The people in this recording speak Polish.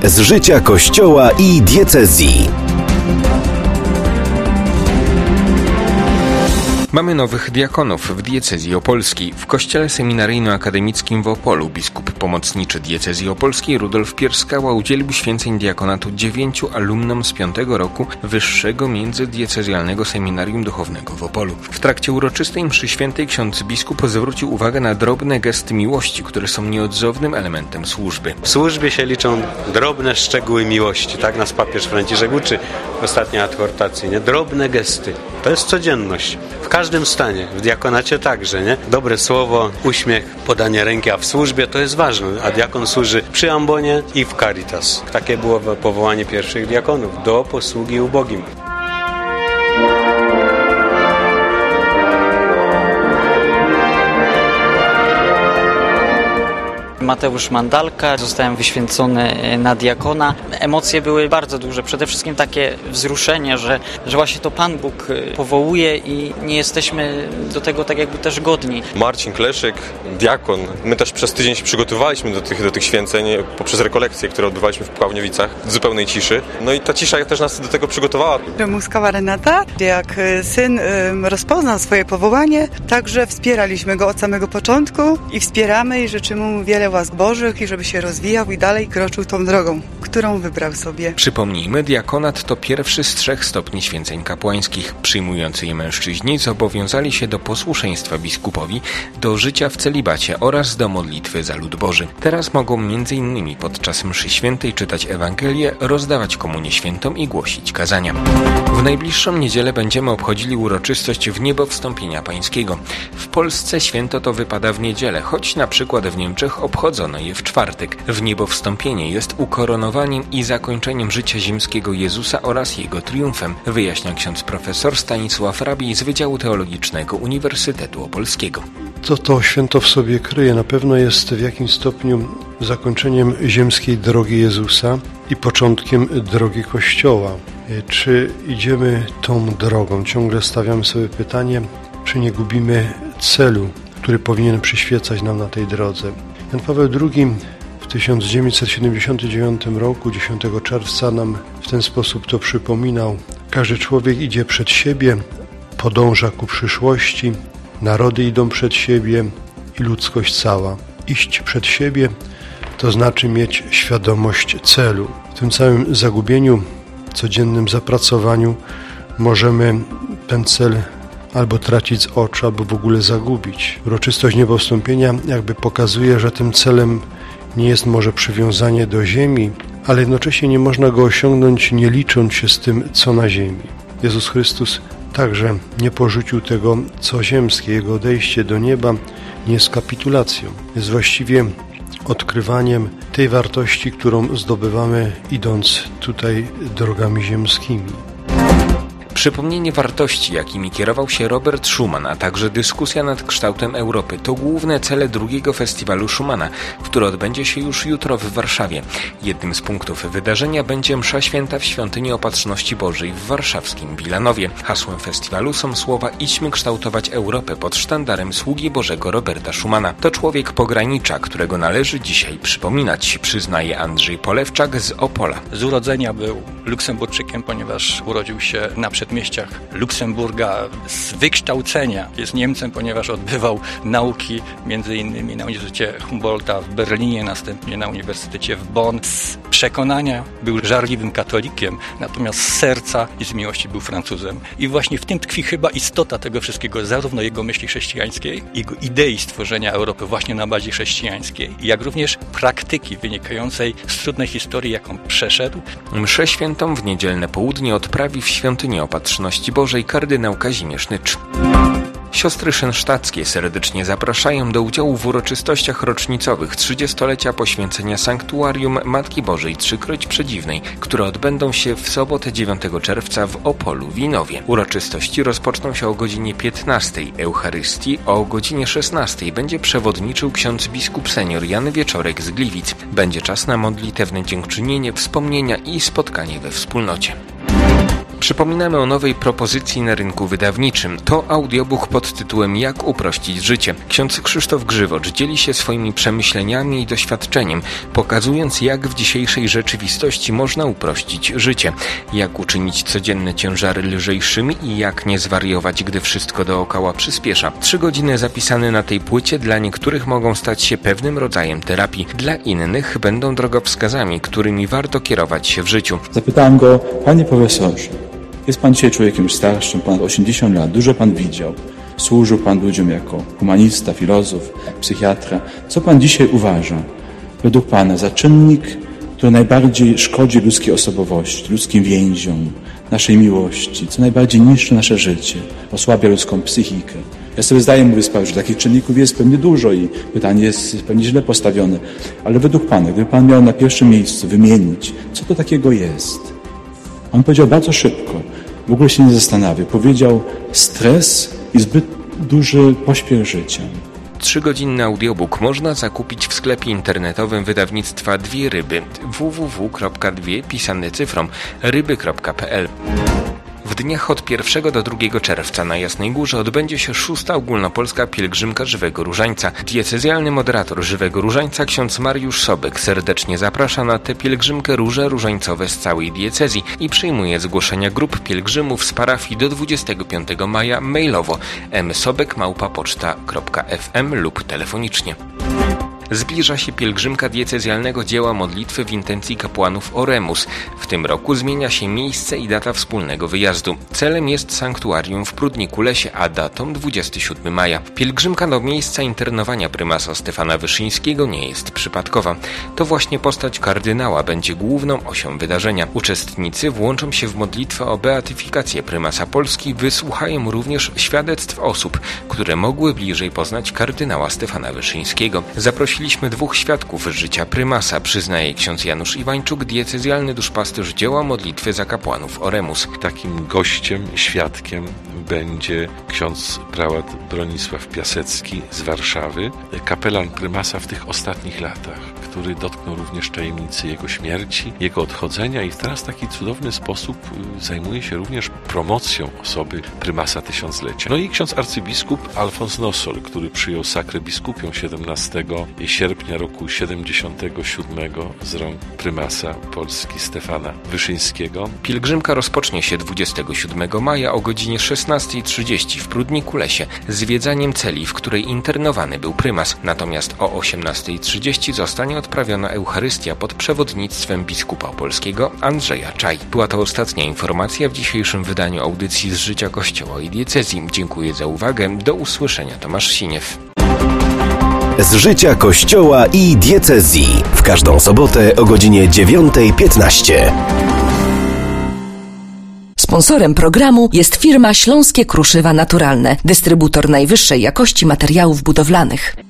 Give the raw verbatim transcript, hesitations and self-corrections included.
z życia Kościoła i diecezji. Mamy nowych diakonów w diecezji opolskiej. W kościele seminaryjno-akademickim w Opolu biskup pomocniczy diecezji opolskiej Rudolf Pierskała udzielił święceń diakonatu dziewięciu alumnom z piątego roku Wyższego Międzydiecezjalnego Seminarium Duchownego w Opolu. W trakcie uroczystej mszy świętej ksiądz biskup zwrócił uwagę na drobne gesty miłości, które są nieodzownym elementem służby. W służbie się liczą drobne szczegóły miłości, tak nas papież Franciszek uczy w ostatniej adhortacji, nie? Drobne gesty. To jest codzienność. W każdym stanie, w diakonacie także, nie? Dobre słowo, uśmiech, podanie ręki, a w służbie to jest ważne, a diakon służy przy ambonie i w Caritas. Takie było powołanie pierwszych diakonów, do posługi ubogim. Mateusz Mandalka, zostałem wyświęcony na diakona. Emocje były bardzo duże, przede wszystkim takie wzruszenie, że, że właśnie to Pan Bóg powołuje i nie jesteśmy do tego tak jakby też godni. Marcin Kleszyk, diakon. My też przez tydzień się przygotowaliśmy do tych, do tych święceń poprzez rekolekcje, które odbywaliśmy w Pławniowicach w zupełnej ciszy. No i ta cisza też nas do tego przygotowała. Muskawa Renata, jak syn rozpoznał swoje powołanie, także wspieraliśmy go od samego początku i wspieramy i życzymy mu wiele łask Bożych i żeby się rozwijał i dalej kroczył tą drogą, którą wybrał sobie. Przypomnijmy, diakonat to pierwszy z trzech stopni święceń kapłańskich. Przyjmujący je mężczyźni zobowiązali się do posłuszeństwa biskupowi, do życia w celibacie oraz do modlitwy za lud Boży. Teraz mogą między innymi podczas mszy świętej czytać Ewangelię, rozdawać komunię świętą i głosić kazania. W najbliższą niedzielę będziemy obchodzili uroczystość wniebowstąpienia pańskiego. W Polsce święto to wypada w niedzielę, choć na przykład w Niemczech obchodzono je w czwartek. Wniebowstąpienie jest ukoronowaniem i zakończeniem życia ziemskiego Jezusa oraz Jego triumfem, wyjaśnia ksiądz profesor Stanisław Rabij z Wydziału Teologicznego Uniwersytetu Opolskiego. Co to święto w sobie kryje? Na pewno jest w jakimś stopniu zakończeniem ziemskiej drogi Jezusa i początkiem drogi Kościoła. Czy idziemy tą drogą? Ciągle stawiamy sobie pytanie, czy nie gubimy celu, który powinien przyświecać nam na tej drodze. Jan Paweł drugi w tysiąc dziewięćset siedemdziesiątym dziewiątym roku, dziesiątego czerwca nam w ten sposób to przypominał. Każdy człowiek idzie przed siebie, podąża ku przyszłości, narody idą przed siebie i ludzkość cała. Iść przed siebie to znaczy mieć świadomość celu. W tym całym zagubieniu, codziennym zapracowaniu możemy ten cel albo tracić z oczu, albo w ogóle zagubić. Uroczystość niebowstąpienia jakby pokazuje, że tym celem nie jest może przywiązanie do ziemi, ale jednocześnie nie można go osiągnąć, nie licząc się z tym, co na ziemi. Jezus Chrystus także nie porzucił tego, co ziemskie. Jego odejście do nieba nie jest kapitulacją. Jest właściwie odkrywaniem tej wartości, którą zdobywamy, idąc tutaj drogami ziemskimi. Przypomnienie wartości, jakimi kierował się Robert Schuman, a także dyskusja nad kształtem Europy to główne cele drugiego festiwalu Schumana, który odbędzie się już jutro w Warszawie. Jednym z punktów wydarzenia będzie msza święta w Świątyni Opatrzności Bożej w warszawskim Wilanowie. Hasłem festiwalu są słowa "Idźmy kształtować Europę" pod sztandarem sługi Bożego Roberta Schumana. To człowiek pogranicza, którego należy dzisiaj przypominać, przyznaje Andrzej Polewczak z Opola. Z urodzenia był Luksemburczykiem, ponieważ urodził się na przedmieściach Luksemburga. Z wykształcenia jest Niemcem, ponieważ odbywał nauki między innymi na Uniwersytecie Humboldta w Berlinie, następnie na Uniwersytecie w Bonn. Z przekonania był żarliwym katolikiem, natomiast z serca i z miłości był Francuzem. I właśnie w tym tkwi chyba istota tego wszystkiego, zarówno jego myśli chrześcijańskiej, jego idei stworzenia Europy właśnie na bazie chrześcijańskiej, jak również praktyki wynikającej z trudnej historii, jaką przeszedł. Mszę świętą w niedzielne południe odprawi w Świątyni Opatrzności Bożej kardynał Kazimierz Nycz. Siostry szensztackie serdecznie zapraszają do udziału w uroczystościach rocznicowych trzydziestolecia poświęcenia sanktuarium Matki Bożej Trzykroć Przedziwnej, które odbędą się w sobotę dziewiątego czerwca w Opolu Winowie. Uroczystości rozpoczną się o godzinie piętnastej. Eucharystii o godzinie szesnastej będzie przewodniczył ksiądz biskup senior Jan Wieczorek z Gliwic. Będzie czas na modlitewne dziękczynienie, wspomnienia i spotkanie we wspólnocie. Przypominamy o nowej propozycji na rynku wydawniczym. To audiobook pod tytułem Jak uprościć życie. Ksiądz Krzysztof Grzywocz dzieli się swoimi przemyśleniami i doświadczeniem, pokazując, jak w dzisiejszej rzeczywistości można uprościć życie, jak uczynić codzienne ciężary lżejszymi i jak nie zwariować, gdy wszystko dookoła przyspiesza. Trzy godziny zapisane na tej płycie dla niektórych mogą stać się pewnym rodzajem terapii, dla innych będą drogowskazami, którymi warto kierować się w życiu. Zapytałem go: panie profesorze, jest pan dzisiaj człowiekiem już starszym, ponad osiemdziesiąt lat, dużo pan widział, służył pan ludziom jako humanista, filozof, psychiatra. Co pan dzisiaj uważa według pana za czynnik, który najbardziej szkodzi ludzkiej osobowości, ludzkim więziom, naszej miłości, co najbardziej niszczy nasze życie, osłabia ludzką psychikę? Ja sobie zdaję, mówię sprawę, że takich czynników jest pewnie dużo i pytanie jest pewnie źle postawione. Ale według pana, gdyby pan miał na pierwszym miejscu wymienić, co to takiego jest? On powiedział bardzo szybko, w ogóle się nie zastanawiał. Powiedział: stres i zbyt duży pośpiech życia. Trzygodzinny audiobook można zakupić w sklepie internetowym wydawnictwa Dwie Ryby w w w kropka dwie pisane cyfrą ryby kropka p l. W dniach od pierwszego do drugiego czerwca na Jasnej Górze odbędzie się szósta ogólnopolska pielgrzymka Żywego Różańca. Diecezjalny moderator Żywego Różańca, ksiądz Mariusz Sobek, serdecznie zaprasza na tę pielgrzymkę róże różańcowe z całej diecezji i przyjmuje zgłoszenia grup pielgrzymów z parafii do dwudziestego piątego maja mailowo m sobek małpa poczta kropka f m lub telefonicznie. Zbliża się pielgrzymka diecezjalnego dzieła modlitwy w intencji kapłanów Oremus. W tym roku zmienia się miejsce i data wspólnego wyjazdu. Celem jest sanktuarium w Prudniku-Lesie, a datą dwudziestego siódmego maja. Pielgrzymka do miejsca internowania prymasa Stefana Wyszyńskiego nie jest przypadkowa. To właśnie postać kardynała będzie główną osią wydarzenia. Uczestnicy włączą się w modlitwę o beatyfikację prymasa Polski, wysłuchają również świadectw osób, które mogły bliżej poznać kardynała Stefana Wyszyńskiego. Zaprosili Mieliśmy dwóch świadków życia prymasa, przyznaje ksiądz Janusz Iwańczuk, diecezjalny duszpasterz dzieła modlitwy za kapłanów Oremus. Takim gościem, świadkiem będzie ksiądz prałat Bronisław Piasecki z Warszawy, kapelan prymasa w tych ostatnich latach, który dotknął również tajemnicy jego śmierci, jego odchodzenia i teraz w taki cudowny sposób zajmuje się również promocją osoby prymasa tysiąclecia. No i ksiądz arcybiskup Alfons Nosol, który przyjął sakrę biskupią siedemnastego sierpnia roku siedemdziesiątego siódmego z rąk prymasa Polski Stefana Wyszyńskiego. Pielgrzymka rozpocznie się dwudziestego siódmego maja o godzinie szesnastej trzydzieści w Prudniku-Lesie zwiedzaniem celi, w której internowany był prymas. Natomiast o osiemnastej trzydzieści zostanie odprawiona Eucharystia pod przewodnictwem biskupa polskiego Andrzeja Czaj. Była to ostatnia informacja w dzisiejszym wydaniu audycji z życia Kościoła i diecezji. Dziękuję za uwagę. Do usłyszenia. Tomasz Siniew. Z życia Kościoła i diecezji. W każdą sobotę o godzinie dziewiąta piętnaście. Sponsorem programu jest firma Śląskie Kruszywa Naturalne, dystrybutor najwyższej jakości materiałów budowlanych.